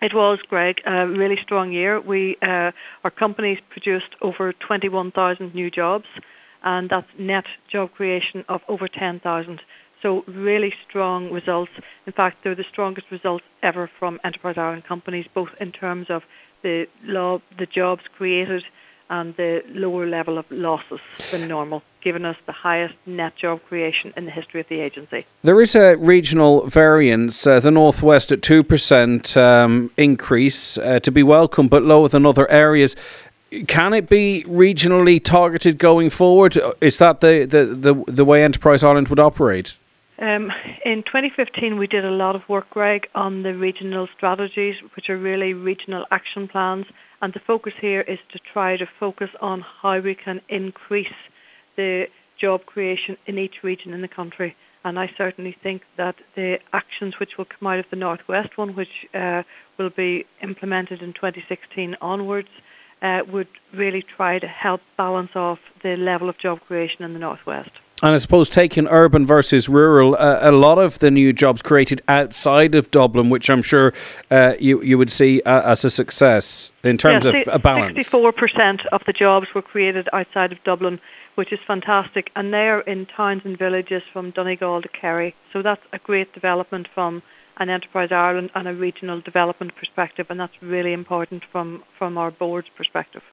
It was, Greg, a really strong year. Our companies produced over 21,000 new jobs, and that's net job creation of over 10,000. So really strong results. In fact, they're the strongest results ever from Enterprise Ireland companies, both in terms of the jobs created and the lower level of losses than normal, giving us the highest net job creation in the history of the agency. There is a regional variance, the Northwest at 2% increase, to be welcome, but lower than other areas. Can it be regionally targeted going forward? Is that the way Enterprise Ireland would operate? In 2015, we did a lot of work, Greg, on the regional strategies, which are really regional action plans. And the focus here is to try to focus on how we can increase the job creation in each region in the country. And I certainly think that the actions which will come out of the Northwest one, which will be implemented in 2016 onwards, would really try to help balance off the level of job creation in the Northwest. And I suppose taking urban versus rural, a lot of the new jobs created outside of Dublin, which I'm sure you would see as a success in terms of a balance. 64% of the jobs were created outside of Dublin, which is fantastic. And they're in towns and villages from Donegal to Kerry. So that's a great development from an Enterprise Ireland and a regional development perspective. And that's really important from our board's perspective.